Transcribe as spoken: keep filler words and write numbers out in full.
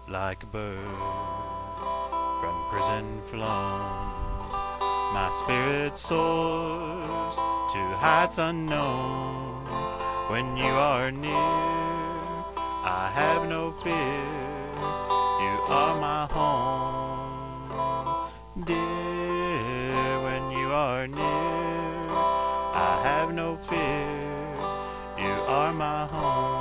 like a bird from prison flown. My spirit soars to heights unknown. When you are near, I have no fear. You are my home, dear. When you are near, I have no fear. You are my home.